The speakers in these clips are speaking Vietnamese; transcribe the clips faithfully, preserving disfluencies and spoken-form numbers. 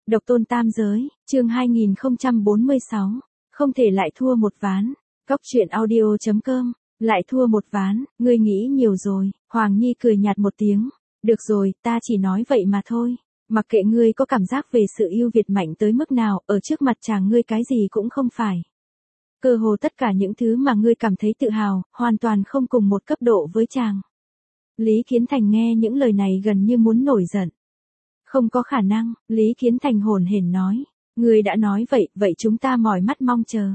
Độc tôn tam giới, chương hai nghìn không trăm bốn mươi sáu. Không thể lại thua một ván. Góc truyện audio chấm com. Lại thua một ván, ngươi nghĩ nhiều rồi. Hoàng Nhi cười nhạt một tiếng. Được rồi, ta chỉ nói vậy mà thôi. Mặc kệ ngươi có cảm giác về sự yêu Việt mạnh tới mức nào, ở trước mặt chàng ngươi cái gì cũng không phải. Cơ hồ tất cả những thứ mà ngươi cảm thấy tự hào, hoàn toàn không cùng một cấp độ với chàng. Lý Kiến Thành nghe những lời này gần như muốn nổi giận. Không có khả năng, Lý Kiến Thành hồn hển nói. Ngươi đã nói vậy, vậy chúng ta mỏi mắt mong chờ.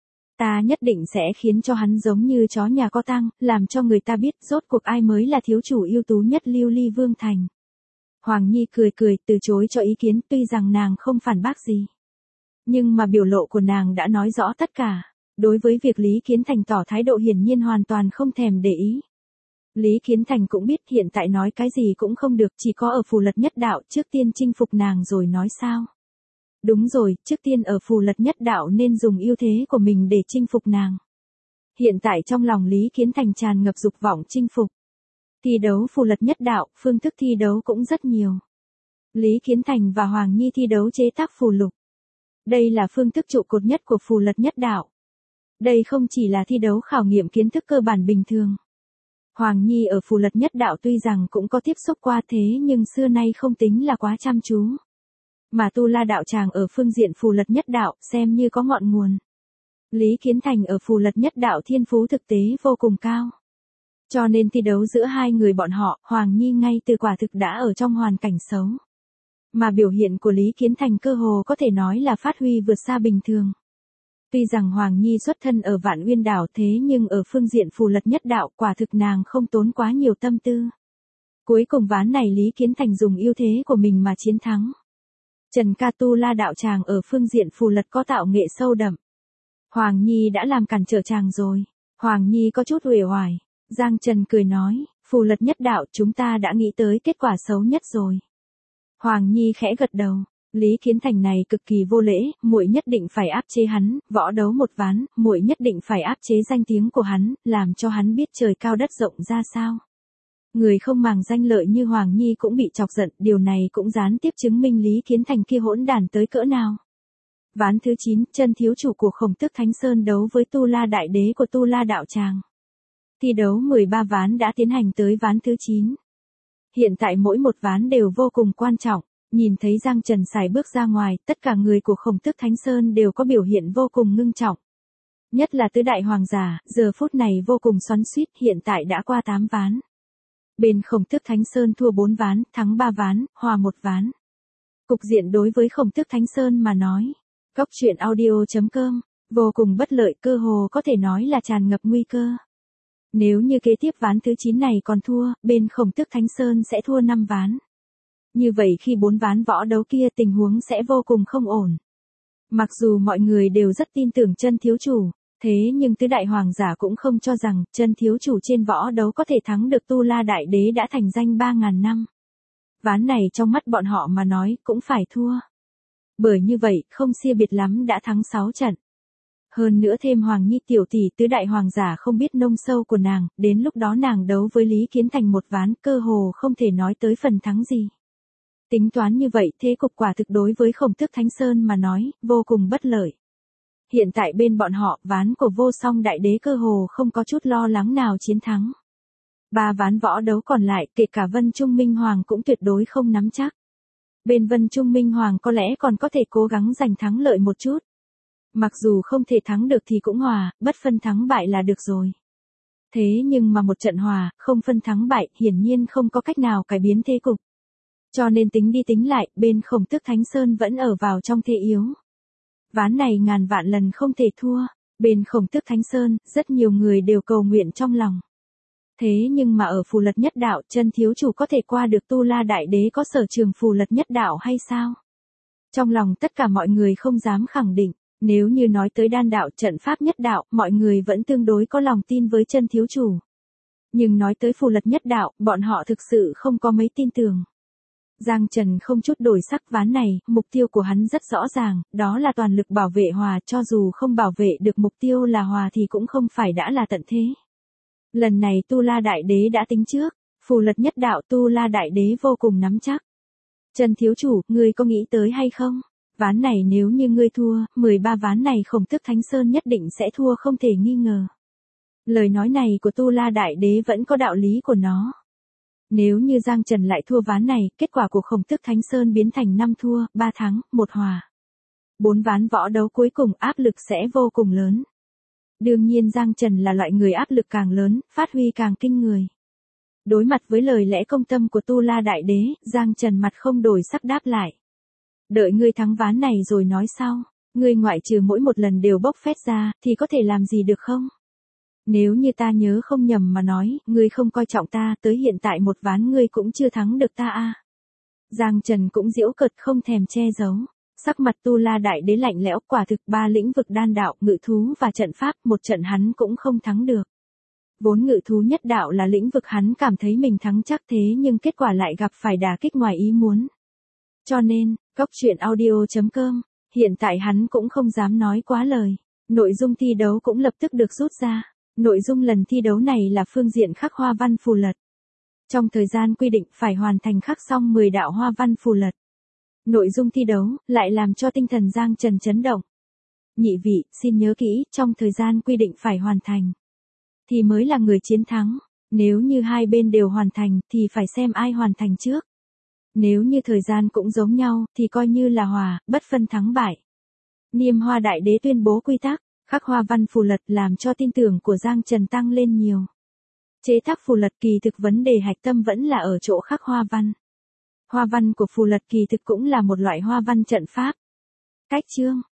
Ta nhất định sẽ khiến cho hắn giống như chó nhà có tang, làm cho người ta biết rốt cuộc ai mới là thiếu chủ ưu tú nhất Lưu Ly Vương Thành. Hoàng Nhi cười cười, từ chối cho ý kiến, tuy rằng nàng không phản bác gì. Nhưng mà biểu lộ của nàng đã nói rõ tất cả. Đối với việc Lý Kiến Thành tỏ thái độ hiển nhiên hoàn toàn không thèm để ý. Lý Kiến Thành cũng biết hiện tại nói cái gì cũng không được, chỉ có ở Phù Lật Nhất Đạo trước tiên chinh phục nàng rồi nói sao. Đúng rồi, trước tiên ở Phù Lật Nhất Đạo nên dùng ưu thế của mình để chinh phục nàng. Hiện tại trong lòng Lý Kiến Thành tràn ngập dục vọng chinh phục. Thi đấu Phù Lật Nhất Đạo, phương thức thi đấu cũng rất nhiều. Lý Kiến Thành và Hoàng Nhi thi đấu chế tác phù lục. Đây là phương thức trụ cột nhất của Phù Lật Nhất Đạo. Đây không chỉ là thi đấu khảo nghiệm kiến thức cơ bản bình thường. Hoàng Nhi ở Phù Lật Nhất Đạo tuy rằng cũng có tiếp xúc qua thế nhưng xưa nay không tính là quá chăm chú. Mà Tu La Đạo Tràng ở phương diện Phù Lật Nhất Đạo xem như có ngọn nguồn. Lý Kiến Thành ở Phù Lật Nhất Đạo thiên phú thực tế vô cùng cao. Cho nên thi đấu giữa hai người bọn họ, Hoàng Nhi ngay từ quả thực đã ở trong hoàn cảnh xấu. Mà biểu hiện của Lý Kiến Thành cơ hồ có thể nói là phát huy vượt xa bình thường. Tuy rằng Hoàng Nhi xuất thân ở Vạn Uyên Đảo thế nhưng ở phương diện Phù Lật Nhất Đạo quả thực nàng không tốn quá nhiều tâm tư. Cuối cùng ván này Lý Kiến Thành dùng ưu thế của mình mà chiến thắng. Trần Ca Tu La Đạo Tràng ở phương diện Phù Lật có tạo nghệ sâu đậm. Hoàng Nhi đã làm cản trở chàng rồi. Hoàng Nhi có chút uể oải. Giang Trần cười nói, Phù Lật Nhất Đạo chúng ta đã nghĩ tới kết quả xấu nhất rồi. Hoàng Nhi khẽ gật đầu. Lý Kiến Thành này cực kỳ vô lễ, muội nhất định phải áp chế hắn, võ đấu một ván, muội nhất định phải áp chế danh tiếng của hắn, làm cho hắn biết trời cao đất rộng ra sao. Người không màng danh lợi như Hoàng Nhi cũng bị chọc giận, điều này cũng gián tiếp chứng minh Lý Kiến Thành kia hỗn đản tới cỡ nào. Ván thứ chín, chân thiếu chủ của Khổng Tước Thánh Sơn đấu với Tu La Đại Đế của Tu La Đạo Tràng. Thi đấu mười ba ván đã tiến hành tới ván thứ chín. Hiện tại mỗi một ván đều vô cùng quan trọng. Nhìn thấy Giang Trần xài bước ra ngoài, tất cả người của Khổng Tước Thánh Sơn đều có biểu hiện vô cùng ngưng trọng. Nhất là tứ đại hoàng giả, giờ phút này vô cùng xoắn xuýt, hiện tại đã qua tám ván. Bên Khổng Tước Thánh Sơn thua bốn ván, thắng ba ván, hòa một ván. Cục diện đối với Khổng Tước Thánh Sơn mà nói, góc truyện audio chấm com, vô cùng bất lợi, cơ hồ có thể nói là tràn ngập nguy cơ. Nếu như kế tiếp ván thứ chín này còn thua, bên Khổng Tước Thánh Sơn sẽ thua năm ván. Như vậy khi bốn ván võ đấu kia tình huống sẽ vô cùng không ổn. Mặc dù mọi người đều rất tin tưởng chân thiếu chủ, thế nhưng tứ đại hoàng giả cũng không cho rằng chân thiếu chủ trên võ đấu có thể thắng được Tu La Đại Đế đã thành danh ba ngàn năm. Ván này trong mắt bọn họ mà nói cũng phải thua. Bởi như vậy không xia biệt lắm đã thắng sáu trận. Hơn nữa thêm Hoàng Nhi tiểu tỷ tứ đại hoàng giả không biết nông sâu của nàng, đến lúc đó nàng đấu với Lý Kiến Thành một ván cơ hồ không thể nói tới phần thắng gì. Tính toán như vậy thế cục quả thực đối với Khổng Tước Thánh Sơn mà nói, vô cùng bất lợi. Hiện tại bên bọn họ, ván của Vô Song Đại Đế cơ hồ không có chút lo lắng nào chiến thắng. Ba ván võ đấu còn lại, kể cả Vân Trung Minh Hoàng cũng tuyệt đối không nắm chắc. Bên Vân Trung Minh Hoàng có lẽ còn có thể cố gắng giành thắng lợi một chút. Mặc dù không thể thắng được thì cũng hòa, bất phân thắng bại là được rồi. Thế nhưng mà một trận hòa, không phân thắng bại, hiển nhiên không có cách nào cải biến thế cục. Cho nên tính đi tính lại, bên Khổng Tước Thánh Sơn vẫn ở vào trong thế yếu. Ván này ngàn vạn lần không thể thua, bên Khổng Tước Thánh Sơn, rất nhiều người đều cầu nguyện trong lòng. Thế nhưng mà ở Phù Lật Nhất Đạo, chân thiếu chủ có thể qua được Tu La Đại Đế có sở trường Phù Lật Nhất Đạo hay sao? Trong lòng tất cả mọi người không dám khẳng định, nếu như nói tới đan đạo trận pháp nhất đạo, mọi người vẫn tương đối có lòng tin với chân thiếu chủ. Nhưng nói tới Phù Lật Nhất Đạo, bọn họ thực sự không có mấy tin tưởng. Giang Trần không chút đổi sắc ván này, mục tiêu của hắn rất rõ ràng, đó là toàn lực bảo vệ hòa, cho dù không bảo vệ được mục tiêu là hòa thì cũng không phải đã là tận thế. Lần này Tu La Đại Đế đã tính trước, Phù Lật Nhất Đạo Tu La Đại Đế vô cùng nắm chắc. Trần thiếu chủ, ngươi có nghĩ tới hay không? Ván này nếu như ngươi thua, mười ba ván này Khổng Tước Thánh Sơn nhất định sẽ thua không thể nghi ngờ. Lời nói này của Tu La Đại Đế vẫn có đạo lý của nó. Nếu như Giang Trần lại thua ván này, kết quả của Khổng Tước Thánh Sơn biến thành năm thua, ba thắng, một hòa. Bốn ván võ đấu cuối cùng áp lực sẽ vô cùng lớn. Đương nhiên Giang Trần là loại người áp lực càng lớn, phát huy càng kinh người. Đối mặt với lời lẽ công tâm của Tu La Đại Đế, Giang Trần mặt không đổi sắc đáp lại. Đợi ngươi thắng ván này rồi nói sau, ngươi ngoại trừ mỗi một lần đều bốc phét ra, thì có thể làm gì được không? Nếu như ta nhớ không nhầm mà nói, ngươi không coi trọng ta, tới hiện tại một ván ngươi cũng chưa thắng được ta a. Giang Trần cũng giễu cợt không thèm che giấu. Sắc mặt Tu La Đại Đế lạnh lẽo, quả thực ba lĩnh vực đan đạo, ngự thú và trận pháp, một trận hắn cũng không thắng được. Vốn ngự thú nhất đạo là lĩnh vực hắn cảm thấy mình thắng chắc thế nhưng kết quả lại gặp phải đả kích ngoài ý muốn. Cho nên, Cóc Truyện Audio chấm com, hiện tại hắn cũng không dám nói quá lời. Nội dung thi đấu cũng lập tức được rút ra. Nội dung lần thi đấu này là phương diện khắc hoa văn phù lật. Trong thời gian quy định phải hoàn thành khắc xong mười đạo hoa văn phù lật. Nội dung thi đấu lại làm cho tinh thần Giang Trần chấn động. Nhị vị, xin nhớ kỹ, trong thời gian quy định phải hoàn thành, thì mới là người chiến thắng. Nếu như hai bên đều hoàn thành, thì phải xem ai hoàn thành trước. Nếu như thời gian cũng giống nhau, thì coi như là hòa, bất phân thắng bại. Niêm Hoa Đại Đế tuyên bố quy tắc, khắc hoa văn phù lật làm cho tin tưởng của Giang Trần tăng lên nhiều. Chế tác phù lật kỳ thực vấn đề hạch tâm vẫn là ở chỗ khắc hoa văn. Hoa văn của phù lật kỳ thực cũng là một loại hoa văn trận pháp. Cách chương